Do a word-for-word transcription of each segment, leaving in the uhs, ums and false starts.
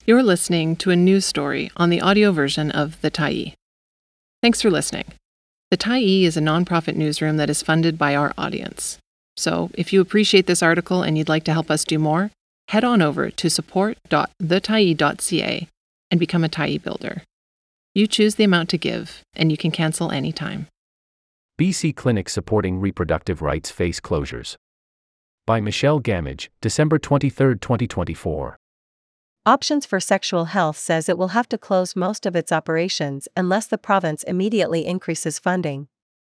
You're listening to a news story on the audio version of The Tyee. Thanks for listening. The Tyee is a nonprofit newsroom that is funded by our audience. So, if you appreciate this article and you'd like to help us do more, head on over to support dot the tyee dot c a and become a Tyee builder. You choose the amount to give, and you can cancel anytime. B C clinics supporting reproductive rights face closures. By Michelle Gamage, December twenty-third, twenty twenty-four. Options for Sexual Health says it will have to close most of its operations unless the province immediately increases funding.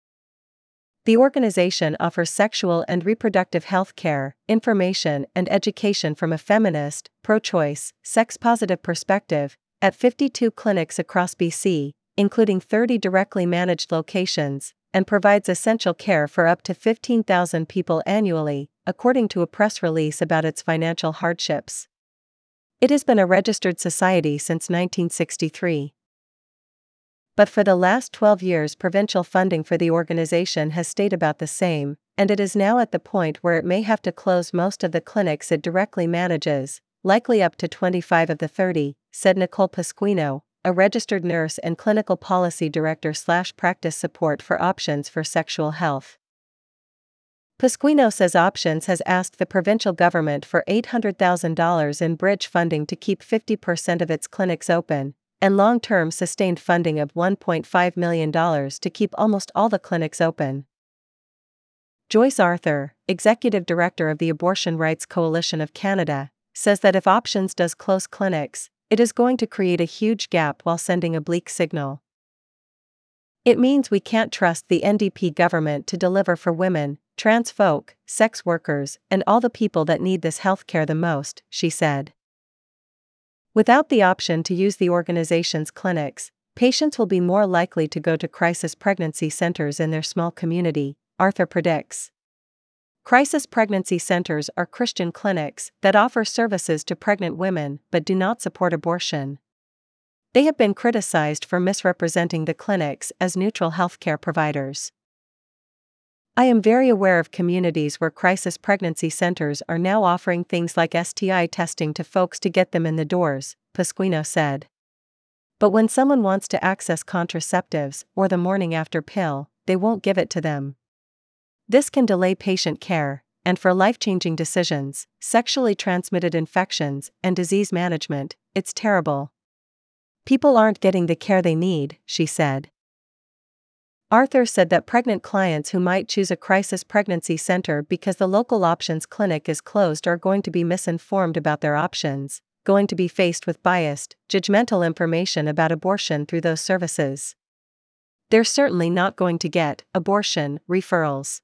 The organization offers sexual and reproductive health care, information, and education from a feminist, pro-choice, sex-positive perspective at fifty-two clinics across B C, including thirty directly managed locations, and provides essential care for up to fifteen thousand people annually, according to a press release about its financial hardships. It has been a registered society since nineteen sixty-three. But for the last twelve years, provincial funding for the organization has stayed about the same, and it is now at the point where it may have to close most of the clinics it directly manages, likely up to twenty-five of the thirty, said Nicole Pasquino, a registered nurse and clinical policy director slash practice support for Options for Sexual Health. Pasquino says Options has asked the provincial government for eight hundred thousand dollars in bridge funding to keep fifty percent of its clinics open, and long-term sustained funding of one point five million dollars to keep almost all the clinics open. Joyce Arthur, executive director of the Abortion Rights Coalition of Canada, says that if Options does close clinics, it is going to create a huge gap while sending a bleak signal. It means we can't trust the N D P government to deliver for women, trans folk, sex workers, and all the people that need this healthcare the most, she said. Without the option to use the organization's clinics, patients will be more likely to go to crisis pregnancy centers in their small community, Arthur predicts. Crisis pregnancy centers are Christian clinics that offer services to pregnant women but do not support abortion. They have been criticized for misrepresenting the clinics as neutral healthcare providers. I am very aware of communities where crisis pregnancy centers are now offering things like S T I testing to folks to get them in the doors, Pasquino said. But when someone wants to access contraceptives or the morning after pill, they won't give it to them. This can delay patient care, and for life-changing decisions, sexually transmitted infections, and disease management, it's terrible. People aren't getting the care they need, she said. Arthur said that pregnant clients who might choose a crisis pregnancy center because the local Options clinic is closed are going to be misinformed about their options, going to be faced with biased, judgmental information about abortion through those services. They're certainly not going to get abortion referrals.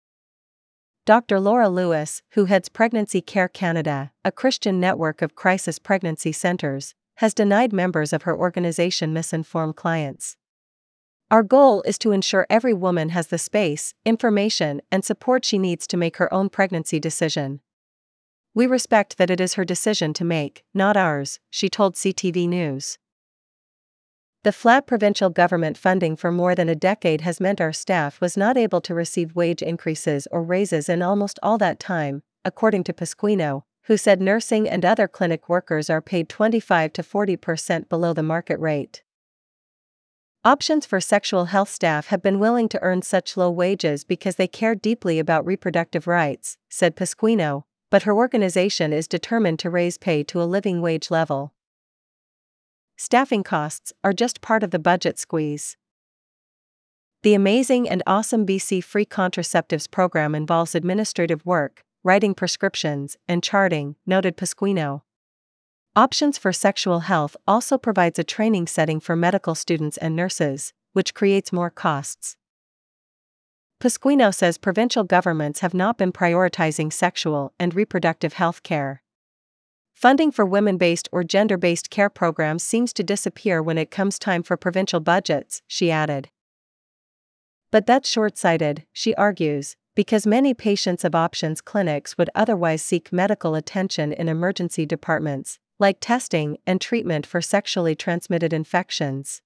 Doctor Laura Lewis, who heads Pregnancy Care Canada, a Christian network of crisis pregnancy centers, has denied members of her organization misinformed clients. Our goal is to ensure every woman has the space, information, and support she needs to make her own pregnancy decision. We respect that it is her decision to make, not ours, she told C T V News. The flat provincial government funding for more than a decade has meant our staff was not able to receive wage increases or raises in almost all that time, according to Pasquino, who said nursing and other clinic workers are paid twenty-five to forty percent below the market rate. Options for Sexual Health staff have been willing to earn such low wages because they care deeply about reproductive rights, said Pasquino, but her organization is determined to raise pay to a living wage level. Staffing costs are just part of the budget squeeze. The amazing and awesome B C Free Contraceptives program involves administrative work, writing prescriptions, and charting, noted Pasquino. Options for Sexual Health also provides a training setting for medical students and nurses, which creates more costs. Pasquino says provincial governments have not been prioritizing sexual and reproductive health care. Funding for women-based or gender-based care programs seems to disappear when it comes time for provincial budgets, she added. But that's short-sighted, she argues, because many patients of Options clinics would otherwise seek medical attention in emergency departments, like testing and treatment for sexually transmitted infections.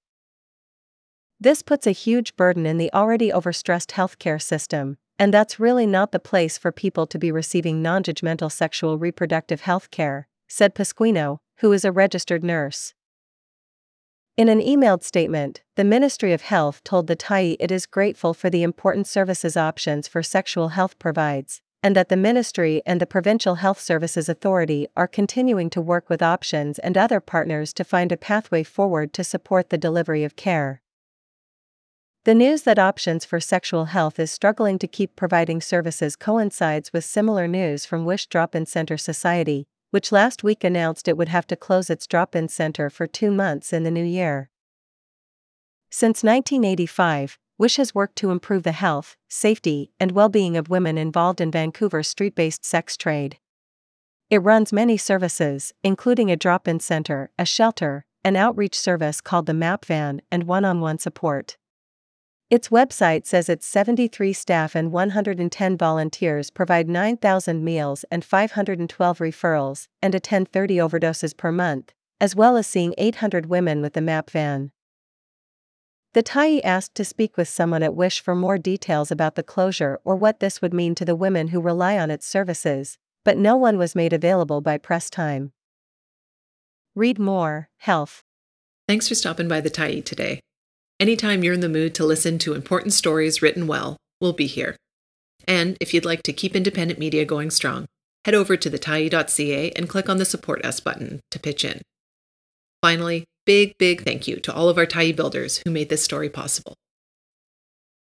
This puts a huge burden in the already overstressed healthcare system, and that's really not the place for people to be receiving non-judgmental sexual reproductive health care, said Pasquino, who is a registered nurse. In an emailed statement, the Ministry of Health told the Tyee it is grateful for the important services options for sexual health provides, and that the Ministry and the Provincial Health Services Authority are continuing to work with Options and other partners to find a pathway forward to support the delivery of care. The news that Options for Sexual Health is struggling to keep providing services coincides with similar news from Wish Drop-In Center Society, which last week announced it would have to close its drop-in center for two months in the new year. Since nineteen eighty-five, Wish has worked to improve the health, safety, and well-being of women involved in Vancouver's street-based sex trade. It runs many services, including a drop-in center, a shelter, an outreach service called the MAP Van, and one-on-one support. Its website says its seventy-three staff and one hundred ten volunteers provide nine thousand meals and five hundred twelve referrals, and attend thirty overdoses per month, as well as seeing eight hundred women with the MAP Van. The Tyee asked to speak with someone at Wish for more details about the closure or what this would mean to the women who rely on its services, but no one was made available by press time. Read more, Health. Thanks for stopping by the Tyee today. Anytime you're in the mood to listen to important stories written well, we'll be here. And if you'd like to keep independent media going strong, head over to the tyee dot c a and click on the Support Us button to pitch in. Finally, big, big thank you to all of our Tyee builders who made this story possible.